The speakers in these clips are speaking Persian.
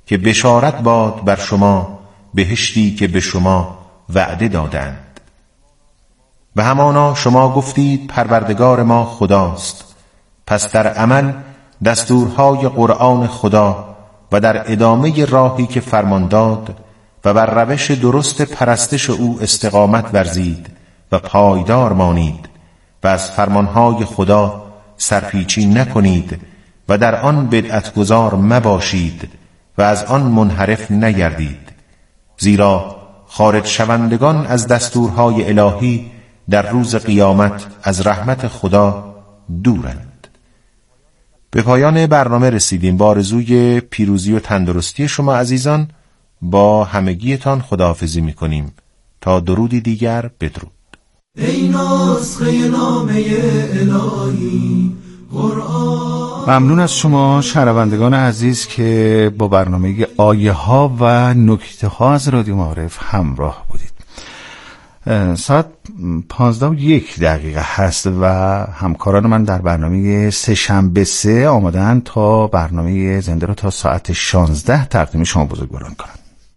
که بشارت باد بر شما بهشتی که به شما وعده دادند. و همانا شما گفتید پروردگار ما خداست، پس در عمل دستورهای قرآن خدا و در ادامه راهی که فرمان داد و بر روش درست پرستش او استقامت ورزید و پایدار مانید و از فرمانهای خدا سرپیچی نکنید و در آن بدعتگزار مباشید و از آن منحرف نگردید، زیرا خارج شوندگان از دستورهای الهی در روز قیامت از رحمت خدا دورند. به پایان برنامه رسیدیم. با آرزوی پیروزی و تندرستی شما عزیزان با همگیتان خداحافظی می‌کنیم تا درودی دیگر. بدرود. ای نسخه نامه الهی قرآن. ممنون از شما شنوندگان عزیز که با برنامه آیه ها و نکته ها از رادیو معارف همراه بودید. ساعت 15:01 هست و همکاران من در برنامه سه شنبه 3 آمادن تا برنامه زنده رو تا ساعت 16 تقدیم شما بزرگواران کنن.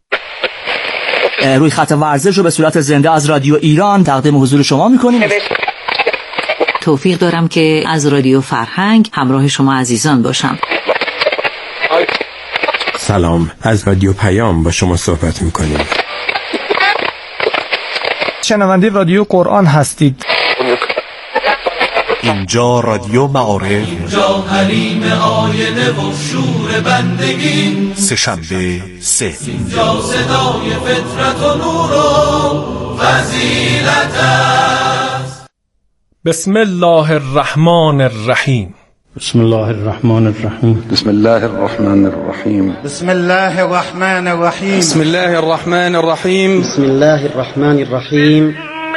روی خط ورزش رو به صورت زنده از رادیو ایران تقدیم حضور شما میکنیم. توفیق دارم که از رادیو فرهنگ همراه شما عزیزان باشم. سلام، از رادیو پیام با شما صحبت میکنیم. شنونده رادیو قرآن هستید. اینجا رادیو معارف، اینجا حریم آینه و شور بندگی، سه شنبه 3. اینجا صدای فطرت و نور و فضیلت است. بسم الله الرحمن الرحیم. بسم الله الرحمن الرحیم. بسم الله الرحمن الرحیم. بسم الله الرحمن الرحیم. بسم الله الرحمن الرحیم. بسم الله الرحمن الرحیم.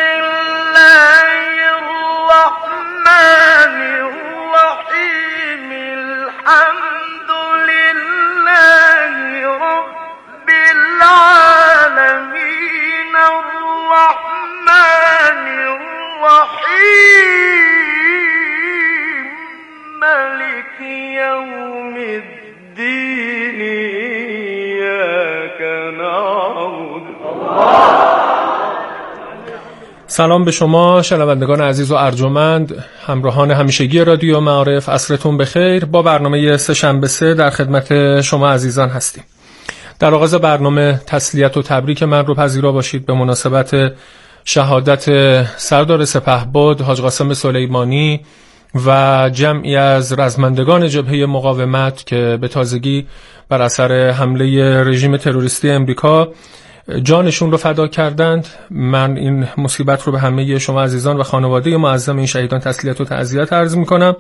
سلام به شما شنوندگان عزیز و ارجمند، همراهان همیشگی رادیو معارف. عصرتون بخیر. با برنامه سه شنبه 3 در خدمت شما عزیزان هستیم. در آغاز برنامه تسلیت و تبریک من رو پذیرا باشید به مناسبت شهادت سردار سپهبد حاج قاسم سلیمانی و جمعی از رزمندگان جبهه مقاومت که به تازگی بر اثر حمله رژیم تروریستی امریکا جانشون رو فدا کردند. من این مصیبت رو به همه شما عزیزان و خانواده معظم این شهیدان تسلیت و تعزیت عرض میکنم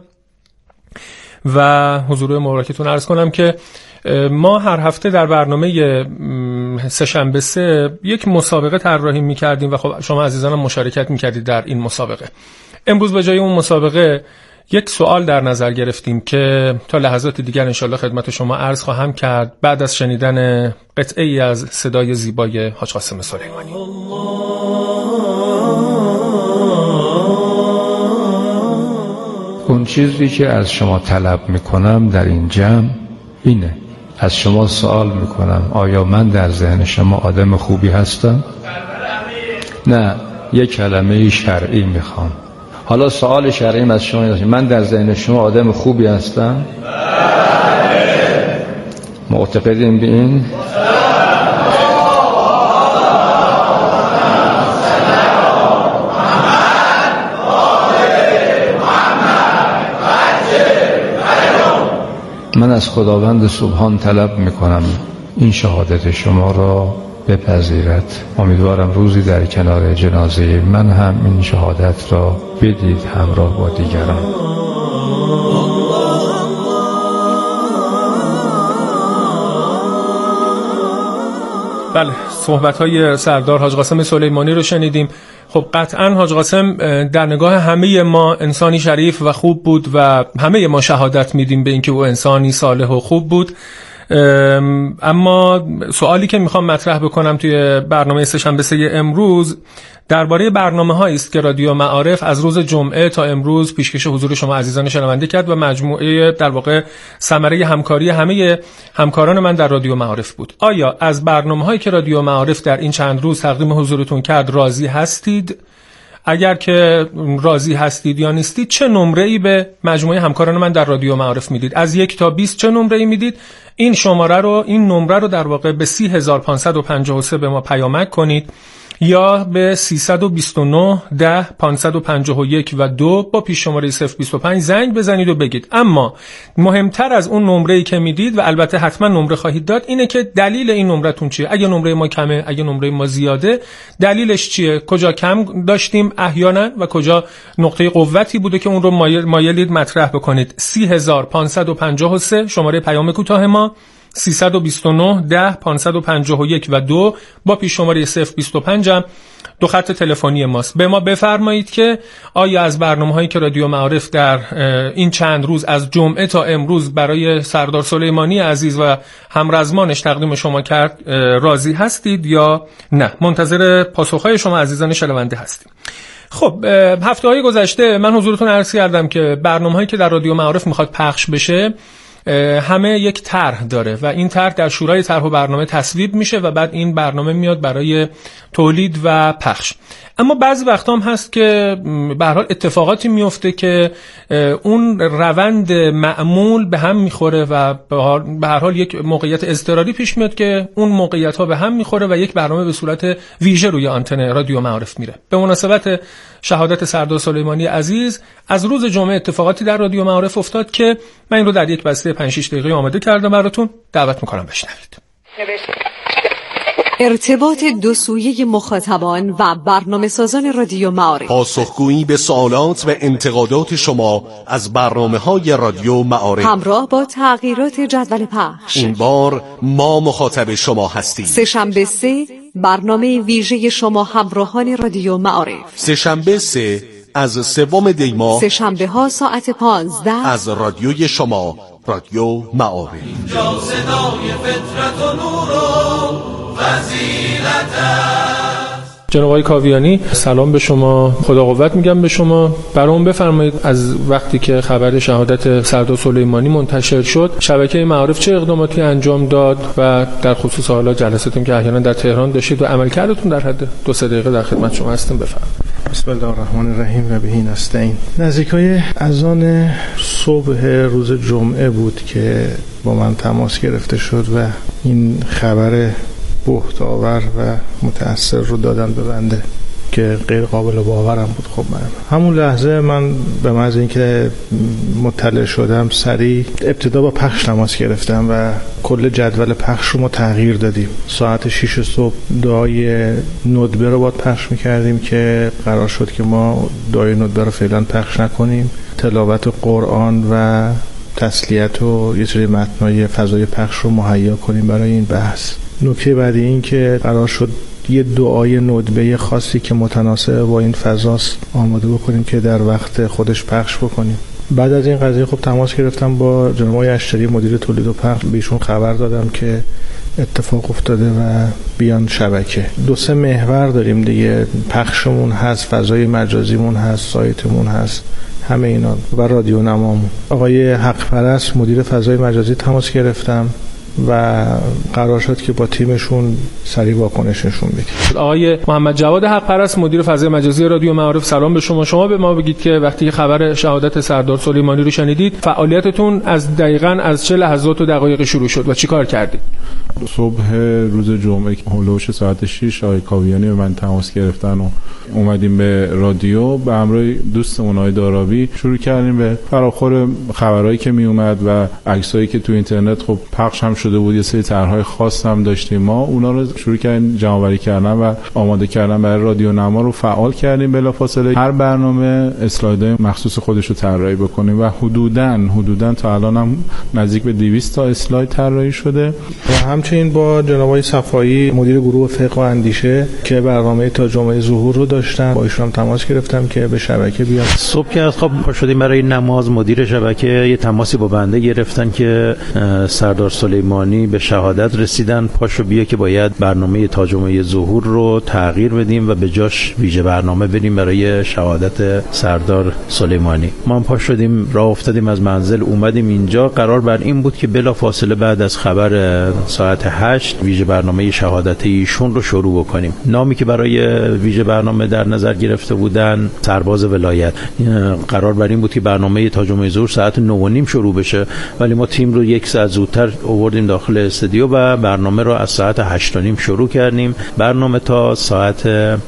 و حضور مبارکتون عرض کنم که ما هر هفته در برنامه سه شنبه 3 یک مسابقه طراحی میکردیم و خب شما عزیزان هم مشارکت میکردید در این مسابقه. امروز به جای اون مسابقه یک سوال در نظر گرفتیم که تا لحظات دیگر انشالله خدمت شما عرض خواهم کرد بعد از شنیدن قطعه‌ای از صدای زیبای حاج قاسم سلیمانی. اون چیزی که از شما طلب میکنم در این جمع اینه، از شما سوال میکنم آیا من در ذهن شما آدم خوبی هستم؟ نه، یک کلمه شرعی میخوام. حالا سوال شرعی از شما اینه، من در ذهن شما آدم خوبی هستم؟ معتقدین به این؟ من از خداوند سبحان طلب میکنم این شهادت شما را بپذیرد. امیدوارم روزی در کنار جنازه من هم این شهادت را بدید همراه با دیگران. بله، صحبت‌های سردار حاج قاسم سلیمانی رو شنیدیم. خب قطعاً حاج قاسم در نگاه همه ما انسانی شریف و خوب بود و همه ما شهادت میدیم به اینکه او انسانی صالح و خوب بود. اما سوالی که میخوام مطرح بکنم توی برنامه سه‌شنبه امروز درباره برنامه‌هایی است که رادیو معارف از روز جمعه تا امروز پیشکش حضور شما عزیزان شنونده کرد و مجموعه در واقع ثمره همکاری همه همکاران من در رادیو معارف بود. آیا از برنامه‌هایی که رادیو معارف در این چند روز تقدیم حضورتون کرد راضی هستید؟ اگر که راضی هستید یا نیستید چه نمره‌ای به مجموعه همکاران من در رادیو معارف میدید؟ از 1 تا 20 چه نمره‌ای میدید؟ این نمره رو در واقع به 30553 به ما پیامک کنید یا به 329 10 551 و 2 با پیش شماره 025 زنگ بزنید و بگید. اما مهمتر از اون نمره‌ای که میدید و البته حتما نمره خواهید داد اینه که دلیل این نمرتون چیه؟ اگه نمره ما کمه، اگه نمره ما زیاده، دلیلش چیه؟ کجا کم داشتیم احیانا و کجا نقطه قوتی بوده که اون رو مایلید مطرح بکنید. 30553 شماره پیام کوتاه ما، 329 10 551 و 2 با پیش شماره 025 هم دو خط تلفنی ماست. به ما بفرمایید که آیا از برنامه‌هایی که رادیو معارف در این چند روز از جمعه تا امروز برای سردار سلیمانی عزیز و همرزمانش تقدیم شما کرد راضی هستید یا نه؟ منتظر پاسخ‌های شما عزیزان شنونده هستیم. خب هفته‌های گذشته من حضورتون عرض کردم که برنامه‌هایی که در رادیو معارف میخواد پخش بشه همه یک طرح داره و این طرح در شورای طرح و برنامه تصویب میشه و بعد این برنامه میاد برای تولید و پخش. اما بعضی وقتا هم هست که به هر حال اتفاقاتی میفته که اون روند معمول به هم میخوره و به هر حال یک موقعیت اضطراری پیش میاد که اون موقعیت ها به هم میخوره و یک برنامه به صورت ویژه روی آنتن رادیو معارف میره. به مناسبت شهادت سردار سلیمانی عزیز از روز جمعه اتفاقاتی در رادیو معارف افتاد که من این رو در یک بسته 5-6 دقیقه آماده کردم براتون، دعوت میکنم بشنوید. ارتباط دو سویه مخاطبان و برنامه‌سازان رادیو معارف، پاسخگویی به سوالات و انتقادات شما از برنامه‌های رادیو معارف همراه با تغییرات جدول پخش. این بار ما مخاطب شما هستیم. سه‌شنبه 3 برنامه ویژه شما همراهان رادیو معارف. سه‌شنبه 3 از 3 دی ماه، سه‌شنبه ها ساعت 15 از رادیوی شما رادیو معارف. اینجا صدای فطرت و نور و فضیلت است. جناب آقای کاویانی سلام به شما، خدا قوت میگم به شما. برام بفرمایید از وقتی که خبر شهادت سردار سلیمانی منتشر شد شبکه معارف چه اقداماتی انجام داد و در خصوص حالا جلساتون که احیانا در تهران داشتید و عملکردتون در حد 2-3 دقیقه در خدمت شما هستیم، بفرمایید. بسم الله الرحمن الرحیم و بهی نستعین. نزدیکای اذان صبح روز جمعه بود که با من تماس گرفته شد و این خبر بهت آور و متأثر رو دادن به بنده که غیر قابل باورم بود. خب من همون لحظه من به محض اینکه مطلع شدم سریع ابتدا با پخش تماس گرفتم و کل جدول پخش رو ما تغییر دادیم. ساعت 6 صبح دعای ندبه رو باید پخش میکردیم که قرار شد که ما دعای ندبه رو فعلا پخش نکنیم، تلاوت قرآن و تسلیت و یه سری متنای فضای پخش رو مهیا کنیم برای این بحث. نکته بعدی این که قرار شد یه دعای ندبه خاصی که متناسب با این فضاست آماده بکنیم که در وقت خودش پخش بکنیم. بعد از این قضیه خب تماس گرفتم با جناب آقای اشتری مدیر تولید و پخش، بهشون خبر دادم که اتفاق افتاده و بیان شبکه. 2-3 محور داریم دیگه، پخشمون هست، فضای مجازیمون هست، سایتمون هست، همه اینا و رادیو نمامون. آقای حق پرست مدیر فضای مجازی تماس گرفتم و قرار شد که با تیمشون سریع واکنش نشون بدیم. آقای محمد جواد حق پرست مدیر فضای مجازی رادیو معارف، سلام به شما. شما به ما بگید که وقتی خبر شهادت سردار سلیمانی رو شنیدید فعالیتتون از دقیقاً از چه لحظات و دقایق شروع شد و چی کار کردید؟ صبح روز جمعه هولوش ساعت 6 آقای کاویانی به من تماس گرفتن و اومدیم به رادیو به همراه دوستمون آقای دارابی شروع کردیم به فراخور خبرایی که می اومد و عکسایی که تو اینترنت خب پخش هم شده بود. یه سری طرح‌های خاص هم داشتیم، ما اونا رو شروع کردیم جمع‌آوری کردن و آماده کردن برای رادیو نما رو فعال کردیم. بلافاصله هر برنامه اسلایدهای مخصوص خودش رو طراحی بکنیم و حدوداً تا الان هم نزدیک به 200 تا اسلاید طراحی شده. و همچنین با جناب آقای صفایی مدیر گروه فقه و اندیشه که برنامه تا جمعه ظهور رو داشتن، با ایشون تماس گرفتم که به شبکه بیان. صبح که از خواب پا شدیم برای نماز، مدیر شبکه یه تماسی با بنده گرفتن که سردار سلیمانی سلیمانی به شهادت رسیدن، پاشو بیا که باید برنامه تاجمعه ظهور رو تغییر بدیم و به جاش ویژه برنامه بریم برای شهادت سردار سلیمانی. ما هم پاش شدیم، راه افتادیم از منزل، اومدیم اینجا. قرار بر این بود که بلا فاصله بعد از خبر ساعت 8 ویژه برنامه شهادت ایشون رو شروع بکنیم. نامی که برای ویژه برنامه در نظر گرفته بودن سرباز ولایت. قرار بر این بود که برنامه تاجمعه ظهور ساعت 9:30 شروع بشه، ولی ما تیم رو 1 ساعت زودتر آوردیم داخل استودیو و برنامه رو از ساعت 8:30 شروع کردیم. برنامه تا ساعت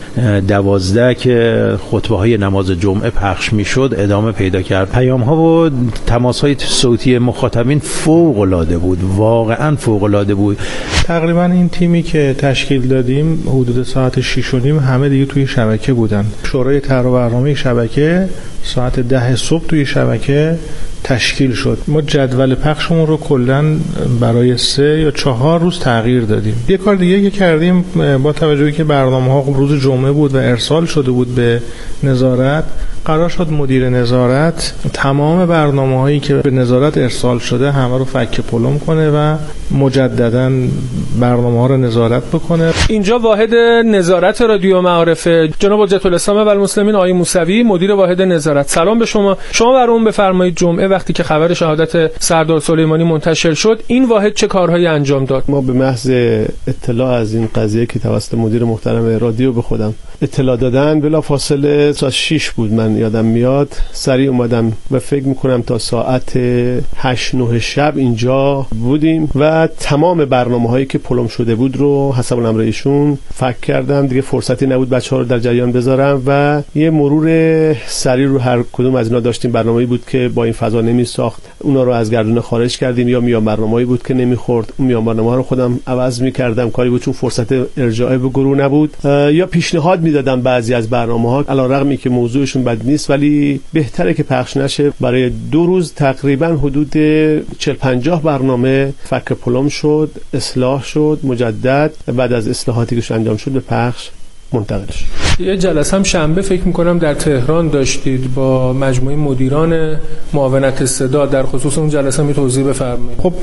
12 که خطبه های نماز جمعه پخش میشد ادامه پیدا کرد. پیام ها و تماس های صوتی مخاطبین فوق العاده بود، واقعا فوق العاده بود. تقریبا این تیمی که تشکیل دادیم حدود ساعت 6:30 همه دیگه توی شبکه بودن. شورای طرح و برنامه شبکه ساعت 10 صبح توی شبکه تشکیل شد. ما جدول پخشمون رو کلاً برای 3 یا 4 روز تغییر دادیم. یه کار دیگه که کردیم با توجهی که برنامه‌ها روز جمعه بود و ارسال شده بود به نظارت، قرار شد مدیر نظارت تمام برنامه‌هایی که به نظارت ارسال شده همه رو فک پلم کنه و مجدداً برنامه‌ها رو نظارت بکنه. اینجا واحد نظارت رادیو معارف جناب حجت الاسلام و المسلمین آقای موسوی، مدیر واحد نظارت. سلام به شما. شما برام بفرمایید جمعه وقتی که خبر شهادت سردار سلیمانی منتشر شد این واحد چه کارهایی انجام داد؟ ما به محض اطلاع از این قضیه که توسط مدیر محترم رادیو به خودم اطلاع دادن، بلافاصله ساعت 6 بود من یادم میاد، سریع اومدم و فکر میکنم تا ساعت 8-9 شب اینجا بودیم و تمام برنامه‌هایی که پلم شده بود رو حسب الامر ایشون فک کردم. دیگه فرصتی نبود بچه‌ها رو در جریان بذارم و یه مرور سریع رو هر کدوم از اینا داشتیم. برنامه‌ای بود که با این فضا نمی‌ساخت، اونا رو از گردونه خارج کردیم، یا میان برنامه‌ای بود که نمیخورد، اون میان برنامه‌ها رو خودم عوض می‌کردم. کاری بود چون فرصت ارجاع به گروه نبود، یا پیشنهاد میدادم بعضی از برنامه‌ها علیرغمی که موضوعشون بد نیست ولی بهتره که پخش نشه. برای 2 روز تقریبا حدود 40-50 برنامه فک پلم شد، اصلاح شد، مجدد بعد از اصلاحاتی که انجام شد به پخش منتقل شد. یه جلسه هم شنبه فکر می‌کنم در تهران داشتید با مجموعه مدیران معاونت صدا، در خصوص اون جلسه می توضیح بفرمایید. خب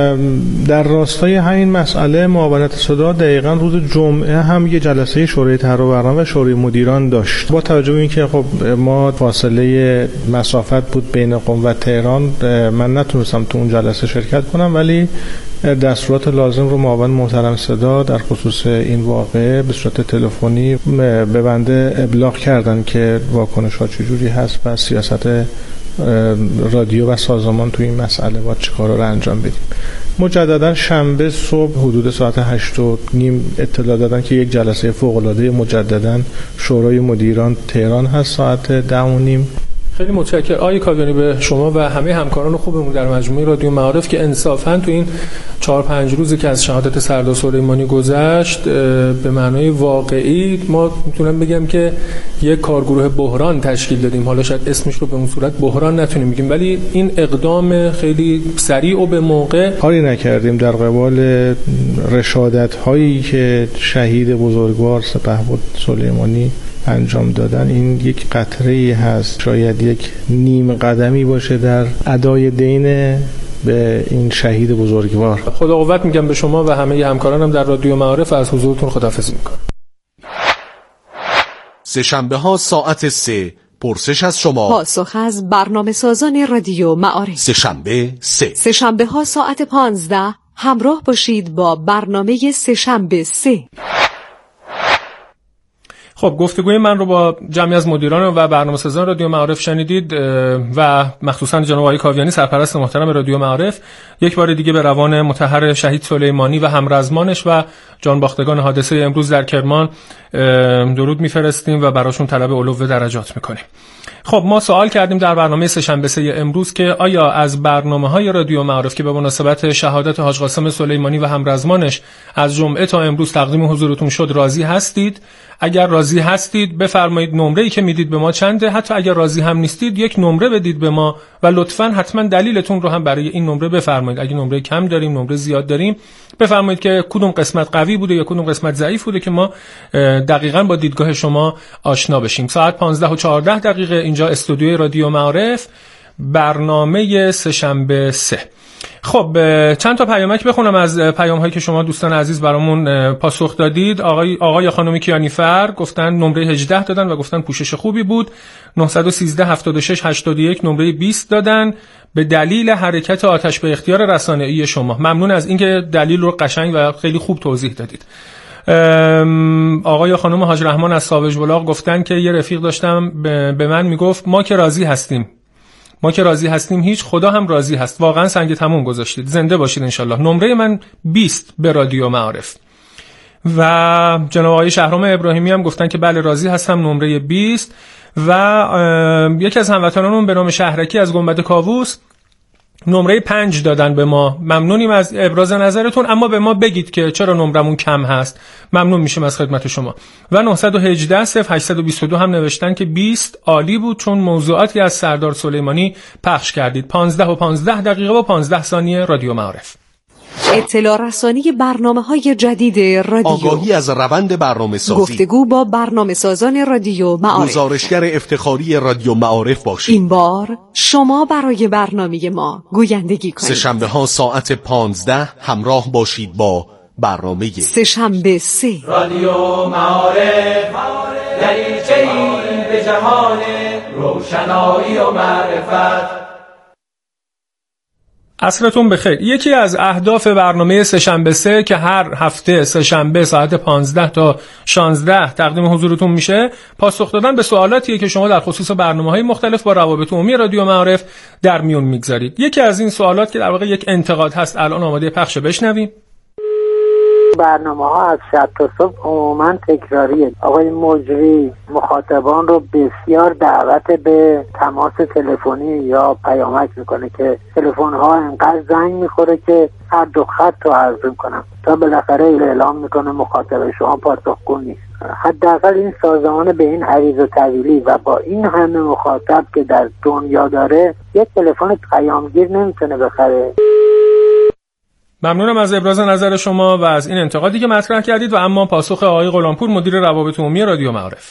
در راستای همین مسئله معاونت صدا دقیقاً روز جمعه هم یه جلسه شورای طرح و برنامه و شورای مدیران داشت. با توجه به اینکه خب ما فاصله مسافت بود بین قم و تهران، من نتونستم تو اون جلسه شرکت کنم، ولی دستورات لازم رو معاون محترم صدا در خصوص این واقعه به صورت تلفنی به بنده ابلاغ کردن که واکنش‌ها چجوری هست و سیاست رادیو و سازمان تو این مسئله باید چه کارا رو انجام بدیم. مجددا شنبه صبح حدود ساعت 8:30 اطلاع دادن که یک جلسه فوق‌العاده مجددا شورای مدیران تهران هست ساعت 10:30. خیلی متشکرم آقای کاویانی به شما و همه همکاران خوبمون در مجموعه رادیو معارف که انصافاً تو این 4-5 روزی که از شهادت سردار سلیمانی گذشت به معنای واقعی ما میتونم بگم که یک کارگروه بحران تشکیل دادیم. حالا شاید اسمش رو به اون صورت بحران نتونیم بگیم، ولی این اقدام خیلی سریع و به موقع کاری نکردیم در قبال رشادت هایی که شهید بزرگوار سپهبد سلیمانی انجام دادن. این یک قطره‌ای هست، شاید یک نیم قدمی باشه در ادای دین به این شهید بزرگوار. خدا قوت میگم به شما و همه همکارانم در رادیو معارف. از حضورتون خداحافظی میکنم. سه‌شنبه ها ساعت 3 پرسش از شما، پاسخ از برنامه سازان رادیو معارف. سه‌شنبه ها ساعت 15 همراه باشید با برنامه سه‌شنبه 3. خب گفتگوی من رو با جمعی از مدیران و برنامه‌سازان رادیو معارف شنیدید و مخصوصا جناب آقای کاویانی سرپرست محترم رادیو معارف. یک بار دیگه به روان مطهر شهید سلیمانی و همرزمانش و جانباختگان حادثه امروز در کرمان درود میفرستیم و براشون طلب علو درجات میکنیم. خب ما سوال کردیم در برنامه سه‌شنبه 3 امروز که آیا از برنامه‌های رادیو معارف که به مناسبت شهادت حاج قاسم سلیمانی و همرزمانش از جمعه تا امروز تقدیم حضورتون شد راضی هستید؟ اگر راضی هستید بفرمایید نمره‌ای که میدید به ما چنده. حتی اگر راضی هم نیستید یک نمره بدید به ما و لطفاً حتما دلیلتون رو هم برای این نمره بفرمایید. اگه نمره کم داریم، نمره زیاد داریم، بفرمایید که کدوم قسمت قوی بوده یا کدوم قسمت ضعیف بوده که ما دقیقاً با دیدگاه شما آشنا بشیم. ساعت 15:14 اینجا استودیوی رادیو معارف. برنامه سه‌شنبه 3. خب چند تا پیامک بخونم از پیام‌هایی که شما دوستان عزیز برامون پاسخ دادید. آقای خانم کیانیفر گفتن نمره 18 دادن و گفتن پوشش خوبی بود. 913 76 81 نمره 20 دادن به دلیل حرکت آتش به اختیار رسانه‌ای شما. ممنون از اینکه دلیل رو قشنگ و خیلی خوب توضیح دادید. آقای خانم حاج رحمان از ساوج بلاغ گفتن که یه رفیق داشتم به من میگفت ما که راضی هستیم هیچ، خدا هم راضی هست. واقعا سنگ تموم گذاشتید. زنده باشید انشالله. نمره من 20 به رادیو معارف. و جناب آقای شهرام ابراهیمی هم گفتن که بله راضی هستم، نمره 20. و یکی از هموطنانمون به نام شهرکی از گنبد کاووس نمره 5 دادن به ما. ممنونیم از ابراز نظرتون، اما به ما بگید که چرا نمرمون کم هست. ممنون میشیم از خدمت شما. و 918 0822 هم نوشتن که 20 عالی بود چون موضوعاتی از سردار سلیمانی پخش کردید. 15 و 15 دقیقه و 15 ثانیه رادیو معارف. اطلاع رسانی برنامه‌های جدید رادیو، آگاهی از روند برنامه سازی، گفتگو با برنامه سازان رادیو معارف، گزارشگر افتخاری رادیو معارف باشید. این بار شما برای برنامه ما گویندگی کنید. سه‌شنبه ها ساعت 15 همراه باشید با برنامه سه‌شنبه 3 رادیو معارف، دریچه‌ای به جهان روشنایی و معرفت. عصرتون بخیر. یکی از اهداف برنامه سه‌شنبه 3 که هر هفته سه‌شنبه ساعت 15 تا 16 تقدیم حضورتون میشه، پاسخ دادن به سوالاتیه که شما در خصوص برنامه‌های مختلف با روابط عمومی رادیو معارف در میون میگذارید. یکی از این سوالات که در واقع یک انتقاد هست الان آماده پخش، بشنویم. برنامه‌ها از شب تا صبح عموماً تکراریه. آقای مجری مخاطبان رو بسیار دعوت به تماس تلفنی یا پیامک میکنه که تلفن‌ها انقدر زنگ میخوره که هر دو خط رو عرض میکنم تا بالاخره اعلام میکنه مخاطب شما پاسخگو نیست. حداقل این سازمان به این عریض و طویلی و با این همه مخاطب که در دنیا داره یک تلفن پیامگیر نمیتونه بخره. ممنونم از ابراز نظر شما و از این انتقادی که مطرح کردید. و اما پاسخ آقای غلامپور مدیر روابط عمومی رادیو معارف.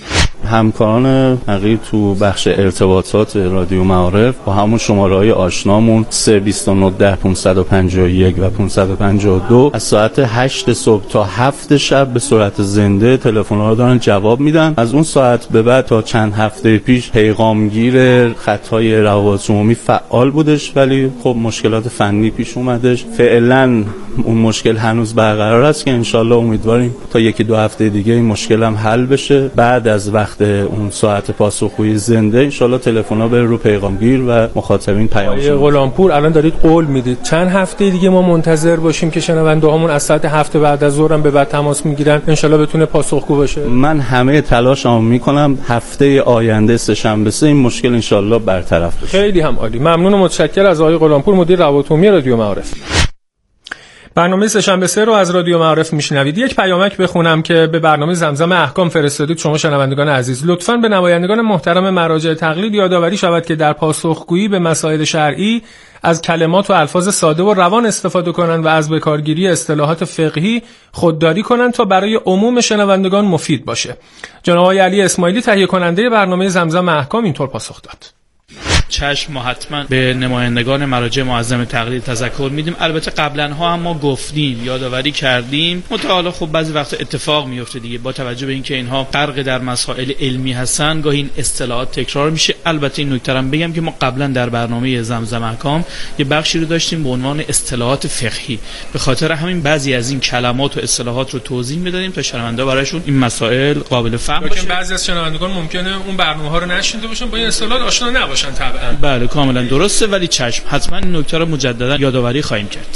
همکاران حقیقی تو بخش ارتباطات رادیو معارف با همون شماره‌های آشنامون 329 551 و 552 از ساعت 8 صبح تا 7 شب به صورت زنده تلفن‌ها رو دارن جواب میدن. از اون ساعت به بعد تا چند هفته پیش پیغامگیر خط‌های روابط عمومی فعال بودش، ولی خب مشکلات فنی پیش اومدش. فعلا اون مشکل هنوز برقرار است که انشالله امیدواریم تا یکی دو هفته دیگه این مشکل هم حل بشه. بعد از وقت اون ساعت پاسخگویی زنده انشالله تلفن‌ها بره رو پیغامگیر و مخاطبین پیام بدن. غلامپور الان دارید قول میدید چند هفته دیگه ما منتظر باشیم که شنونده‌هامون از ساعت 7 بعد از ظهر به بعد تماس میگیرن، انشالله بتونه پاسخگو باشه؟ من همه تلاشمو میکنم هفته آینده سه‌شنبه 3 این مشکل انشالله برطرف بشه. خیلی هم عالی. ممنون و متشکرم از آقای غلامپور مدیر روابط عمومی رادیو معارف. برنامه سه‌شنبه 3 رو از رادیو معارف میشنوید. یک پیامک بخونم که به برنامه زمزم احکام فرستادید شما شنوندگان عزیز. لطفاً به نمایندگان محترم مراجع تقلید یادآوری شود که در پاسخگویی به مسائل شرعی از کلمات و الفاظ ساده و روان استفاده کنند و از بکارگیری اصطلاحات فقهی خودداری کنند تا برای عموم شنوندگان مفید باشه. جناب علی اسماعیلی تهیه کننده برنامه زمزم احکام اینطور پاسخ داد: چشم، ما حتما به نمایندگان مراجع معظم تقلید تذکر میدیم. البته قبلا ها هم ما گفتیم، یادآوری کردیم، متعالی خب بعضی وقت اتفاق میفته دیگه، با توجه به اینکه اینها غرق در مسائل علمی هستن گاهی این اصطلاحات تکرار میشه. البته این نکته هم بگم که ما قبلا در برنامه زمزم احکام یه بخشی رو داشتیم به عنوان اصطلاحات فقهی، به خاطر همین بعضی از این کلمات و اصطلاحات رو توضیح میدادیم تا شنوندا براشون این مسائل قابل فهم باشه. بعضی از شنوندگان ممکنه اون برنامه‌ها رو نشنیده باشن، با این اصطلاحات آشنا نباشن. بله کاملا درسته، ولی چشم حتما این نکته رو مجددا یادآوری خواهیم کرد.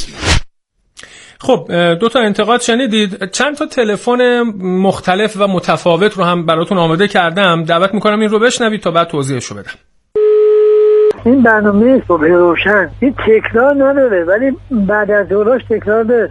خب دو تا انتقاد شنیدید. چند تا تلفن مختلف و متفاوت رو هم براتون آماده کردم، دعوت میکنم این رو بشنوید تا بعد توضیحشو بدم. این برنامه صبح روشن این تکرار نداره، ولی بعد از ظهرش تکرار داره.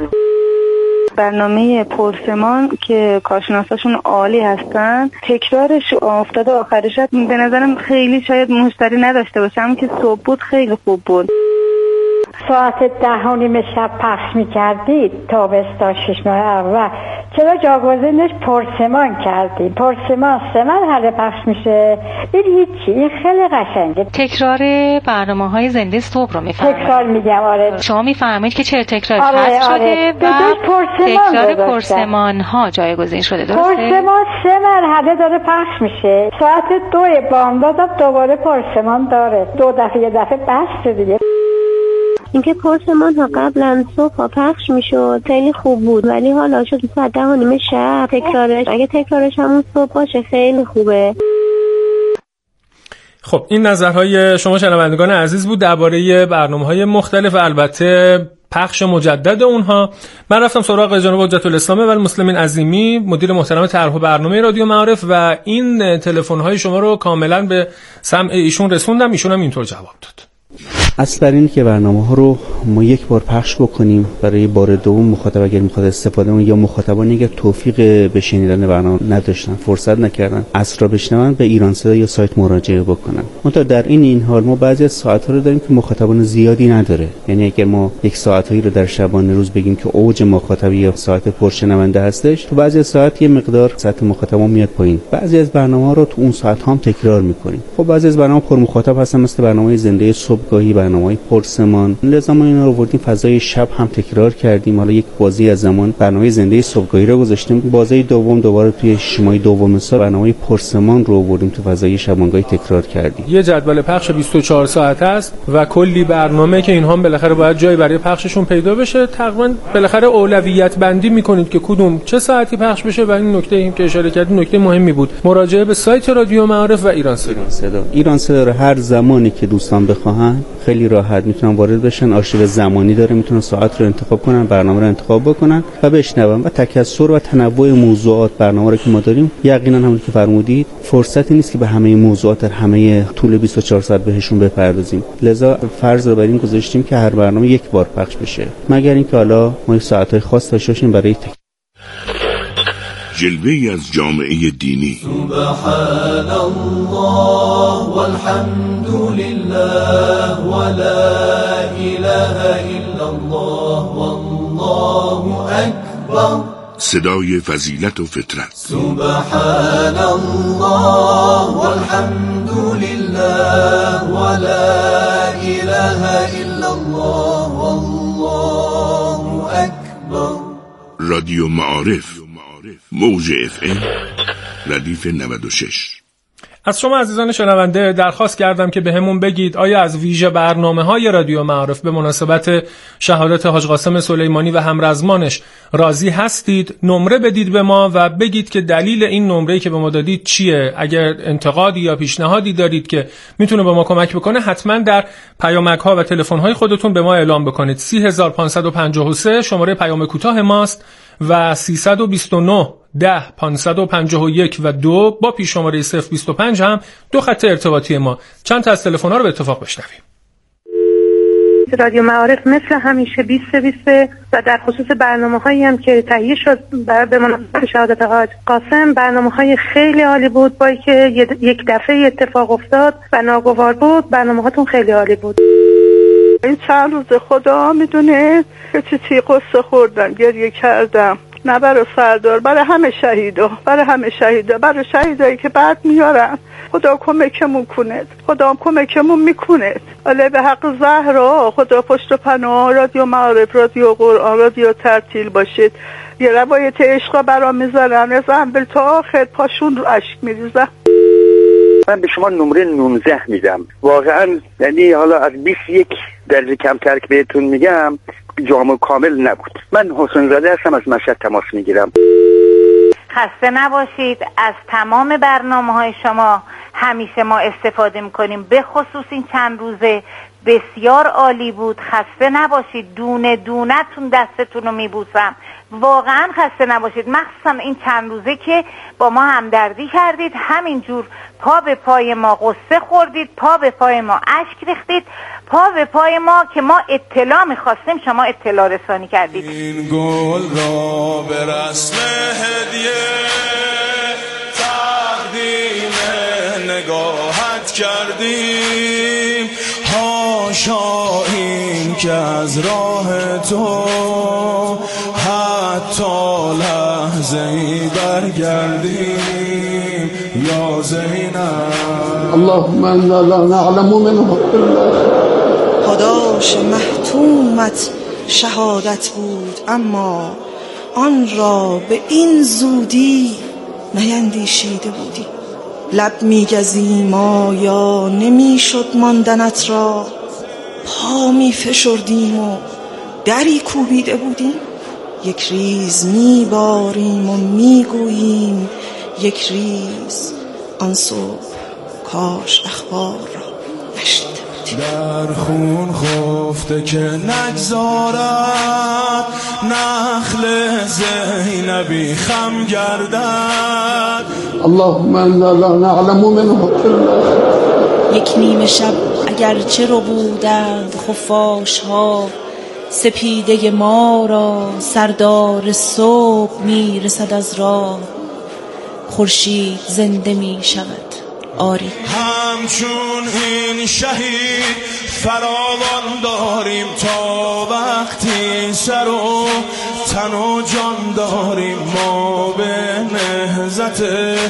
برنامه پرسمان که کارشناساشون عالی هستن، تکرارش افتاده آخرش به نظرم خیلی شاید مشتری نداشته باشه، همون که صبح بود خیلی خوب بود. ساعت 10:30 شب پخش میکردید تابستان 6 ماه اول، چرا جاگزینش پرسمان کردید؟ پرسمان 3 مرحله پخش میشه. این هیچی، این خیلی قشنگه. تکرار برنامه‌های زنده صبح رو میفرمایید. تکرار میگم. آره شما میفرمایید که چرا تکرار آره حذف آره. شده و تکرار پرسمان ها جایگزین شده. درسته؟ پرسمان 3 مرحله داره پخش میشه. ساعت 2 بامداد دوباره پرسمان داره. 2 دفعه، یه دفعه بس دیگه. اینکه پرسمان ها قبلا صبح پخش میشد خیلی خوب بود، ولی حالا شد ساعت 10:30 شب تکرارش. اگه تکرارش همون صبح باشه خیلی خوبه. خب این نظرهای شما شنوندگان عزیز بود درباره برنامه‌های مختلف و البته پخش مجدد اونها. من رفتم سراغ جناب حجت الاسلام والمسلمین عظیمی، مدیر محترم طرح و برنامه رادیو معارف، و این تلفن‌های شما رو کاملا به سمع ایشون رسوندم. ایشون هم اینطور جواب داد: اصل بر اینه که برنامه‌ها رو ما یک بار پخش بکنیم، برای بار دوم مخاطب اگر می‌خواد استفاده کنه یا مخاطبانی که توفیق به شنیدن برنامه نداشتن، فرصت نکردن اصل را بشنون، به ایران صدا یا سایت مراجعه بکنن. منتها در این حال ما بعضی از ساعت‌ها رو داریم که مخاطبان زیادی نداره. یعنی اگر ما یک ساعتایی رو در شبانه روز بگیم که اوج مخاطبی یا ساعت پرشنونده هستش، تو بعضی از ساعت یه مقدار سطح مخاطبان میاد پایین. بعضی از برنامه‌ها رو تو اون ساعت‌ها هم تکرار می‌کنیم. خب بعضی از برنامه‌ها پر مخاطب هستن، مثل برنامه زنده صبحگاهی، برنامه‌های پرسمان. لذا ما اینا رو آوردیم فضای شب هم تکرار کردیم. حالا یک بازی از زمان برنامه زنده صبحگاهی رو گذاشتیم، بازی دوم دوباره توی شمای دوم سال برنامه پرسمان رو آوردیم تو فضای شبانگاهی تکرار کردیم. یه جدول پخش 24 ساعته است و کلی برنامه که اینها هم بالاخره باید جای برای پخششون پیدا بشه. تقریبا بالاخره اولویت بندی می‌کنید که کدوم چه ساعتی پخش بشه و این نکته این که اشاره کردید نکته مهمی بود. مراجعه به سایت رادیو معارف و ایران صدا. ایران صدا رو هر زمانی که دوستان بخواهن خیلی راحت میتونن وارد بشن. آرشیو زمانی داره، میتونن ساعت رو انتخاب کنن، برنامه رو انتخاب بکنن و بشنون. و تکثر و تنوع موضوعات برنامه رو که ما داریم، یقینا همون که فرمودید فرصتی نیست که به همه موضوعات در همه طول 24 ساعت بهشون بپردازیم. لذا فرض رو بر این گذاشتیم که هر برنامه یک بار پخش بشه، مگر اینکه حالا ما ساعت‌های خاص داشته باشیم برای جلوه‌ای از جامعه دینی. سبحان الله والحمد لله ولا اله الا الله والله اکبر. صدای فضیلت و فطرت. سبحان الله والحمد لله ولا اله الا الله والله اکبر. رادیو معارف، موج FM ردیف 96. از شما عزیزان شنونده درخواست کردم که به همون بگید آیا از ویژه برنامه‌های رادیو معارف به مناسبت شهادت حاج قاسم سلیمانی و همرزمانش راضی هستید؟ نمره بدید به ما و بگید که دلیل این نمره‌ای که به ما دادید چیه. اگر انتقادی یا پیشنهادی دارید که میتونه به ما کمک بکنه، حتما در پیامک‌ها و تلفن‌های خودتون به ما اعلام بکنید. 30553 شماره پیام کوتاه ماست و 329 10 551 و 2 با پیش شماره 025 هم 2 خط ارتباطی ما. چند تا از تلفن‌ها رو به اتفاق بشنویم. رادیو معارف مثل همیشه 20 و در خصوص برنامه‌هایی هم که تهیه شد به مناسبت شهادت حاج قاسم، برنامه‌های خیلی عالی بود. با اینکه یک دفعه اتفاق افتاد و ناگوار بود، برنامه‌هاتون خیلی عالی بود. این چند روز خدا میدونه که چی قصه خوردم، گریه کردم، نه برای سردار، برای همه شهیدا، برای شهیدایی که بعد میارن. خدا کمکمون کنه، خدا کمکمون میکنه. علی به حق زهرا، خدا پشت و پناه رادیو معارف، رادیو قرآن، رادیو ترتیل باشید. یه روایت عشق برام میذارن از اول تا آخر، پاشون رو اشک میریزن. من به شما نمره 19 میدم. واقعا یعنی حالا از 21 درجه کمتر که بهتون میگم جامع کامل نبود. من حسین زاده هستم، از مشهد تماس میگیرم. خسته نباشید. از تمام برنامه‌های شما همیشه ما استفاده میکنیم، به خصوص این چند روزه بسیار عالی بود. خسته نباشید. دونه دونه‌تون دستتون رو میبوسم. واقعا خسته نباشید، مخصوصا این چند روزه که با ما همدردی کردید، همینجور پا به پای ما قصه خوردید، پا به پای ما اشک ریختید، پا به پای ما که ما اطلاع میخواستیم شما اطلاع رسانی کردید. این گل را به رسم هدیه تقدیم نگاهت کردیم. هاشا این که از راه تو حتی لحظه‌ای برگردیم یا زینب. اللهم انا لا نعلم منه پاداش محتومت شهادت بود، اما آن را به این زودی نیندیشیده بودی. لب میگزیم آیا نمیشد ماندنت را، پا میفشردیم و دری کوبیده بودیم. یک ریز میباریم و میگوییم یک ریز آن صبح کاش اخبار را نشنیده بودیم. در خون خفته که نگذارد نخل زینبی خم گردد. اللهم انا لا نعلم منه یک نیمه شب اگرچه رو بودند خفاش ها، سپیده ما را سردار صبح میرسد از راه. خورشید زنده می شود آری، همچون این شهید فراوان داریم تا وقتی سر و تن و جان داریم ما به نهضت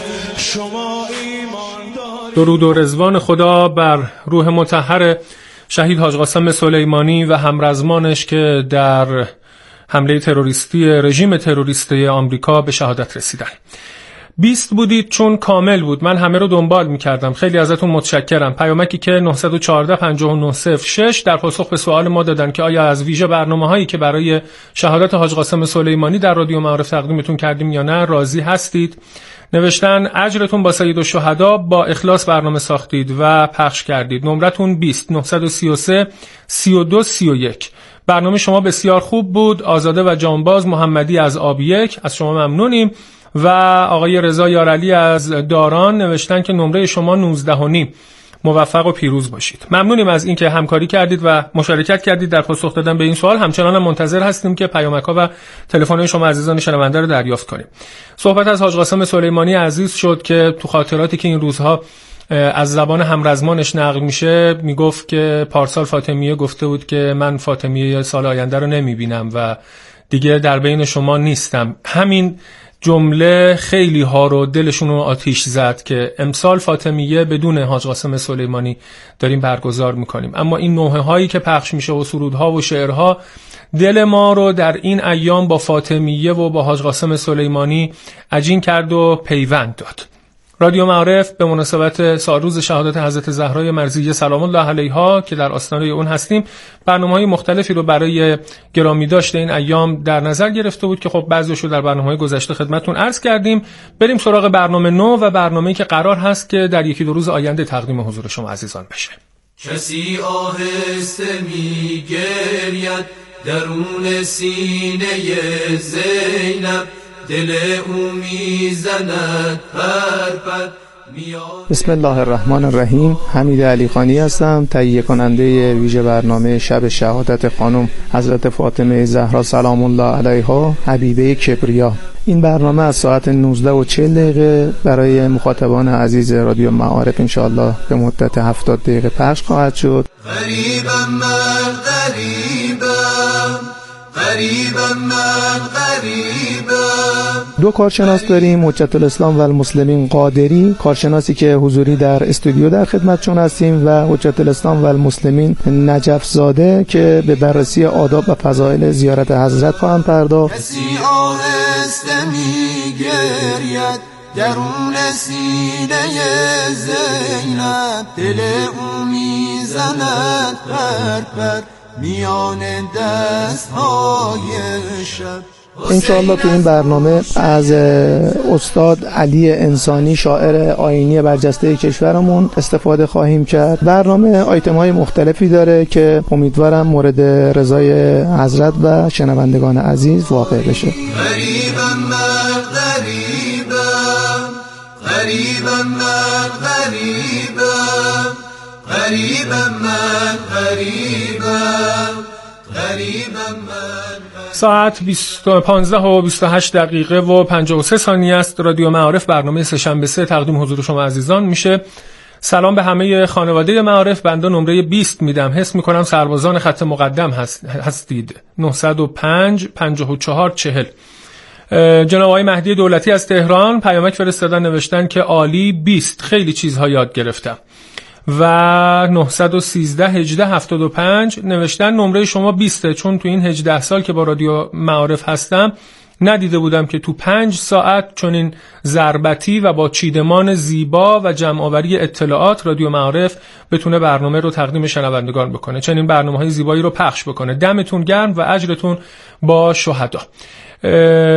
شما ایمان داریم. درود و رضوان خدا بر روح مطهر شهید حاج قاسم سلیمانی و همرزمانش که در حمله تروریستی رژیم تروریستی آمریکا به شهادت رسیدن. 20 بودید چون کامل بود. من همه رو دنبال می‌کردم. خیلی ازتون متشکرم. پیامکی که 914 5906 در پاسخ به سوال ما دادن که آیا از ویژه برنامه‌هایی که برای شهادت حاج قاسم سلیمانی در رادیو معارف تقدیمتون کردیم یا نه راضی هستید. نوشتن اجرتون با سید الشهدا، با اخلاص برنامه ساختید و پخش کردید. نمرتون 20 933 32 31. برنامه شما بسیار خوب بود. آزاده و جانباز محمدی از آب1 از شما ممنونیم. و آقای رضا یارعلی از داران نوشتن که نمره شما 19.5. موفق و پیروز باشید. ممنونیم از اینکه همکاری کردید و مشارکت کردید در پاسخ دادن به این سوال. همچنان هم منتظر هستیم که پیامک‌ها و تلفن‌های شما عزیزان شنونده رو دریافت کنیم. صحبت از حاج قاسم سلیمانی عزیز شد که تو خاطراتی که این روزها از زبان همرزمانش نقل میشه میگفت که پارسال فاطمیه گفته بود که من فاطمیه سال آینده رو نمیبینم و دیگه در بین شما نیستم. همین جمله خیلی ها رو دلشون رو آتیش زد که امسال فاطمیه بدون حاج قاسم سلیمانی داریم برگزار میکنیم، اما این نوحه هایی که پخش میشه و سرودها و شعرها دل ما رو در این ایام با فاطمیه و با حاج قاسم سلیمانی عجین کرد و پیوند داد. رادیو معارف به مناسبت سالروز شهادت حضرت زهرای مرضیه سلام الله علیها که در آستانه اون هستیم برنامه‌های مختلفی رو برای گرامی داشته این ایام در نظر گرفته بود که خب بعضیشو در برنامه‌های گذشته خدمتتون عرض کردیم. بریم سراغ برنامه نو و برنامه‌ای که قرار هست که در یکی دو روز آینده تقدیم حضور شما عزیزان بشه. کسی آهسته می‌گرید درون سینه زینب، دل او میزند پر. بسم الله الرحمن الرحیم. حمید علیخانی هستم، تهیه کننده ویژه برنامه شب شهادت خانم حضرت فاطمه زهرا سلام الله علیها حبیبه کبریا. این برنامه از ساعت 19:40 برای مخاطبان عزیز رادیو معارف انشاءالله به مدت 70 دقیقه پخش خواهد شد. غریبم من غریبم. دو کارشناس داریم، حجت الاسلام و المسلمین قادری، کارشناسی که حضوری در استودیو در خدمتشون هستیم، و حجت الاسلام و المسلمین نجف زاده که به بررسی آداب و فضائل زیارت حضرت خواهند پرداخت. کسی آهسته می‌گرید درون سینه زینب، دل او میزند پر میان دست‌های شب. انشاءالله تو این برنامه از استاد علی انسانی شاعر آیینی برجسته کشورمون استفاده خواهیم کرد. برنامه آیتم‌های مختلفی داره که امیدوارم مورد رضای حضرت و شنوندگان عزیز واقع بشه. غریبم من ساعت 15:28 و 53 ثانیه است. رادیو معارف برنامه سه‌شنبه 3 تقدیم حضور شما عزیزان میشه. سلام به همه خانواده معارف. بنده نمره 20 میدم. حس میکنم سربازان خط مقدم هستید. 905 54 40. جناب آقای مهدی دولتی از تهران پیامک فرستادن، نوشتن که عالی 20 خیلی چیزها یاد گرفتم. و 913 18 75 نوشتن نمره شما 20 چون تو این 18 سال که با رادیو معارف هستم ندیده بودم که تو 5 ساعت چنین ضربتی و با چیدمان زیبا و جمع‌آوری اطلاعات رادیو معارف بتونه برنامه رو تقدیم شنوندگان بکنه، چنین برنامه‌های زیبایی رو پخش بکنه. دمتون گرم و اجرتون با شهدا.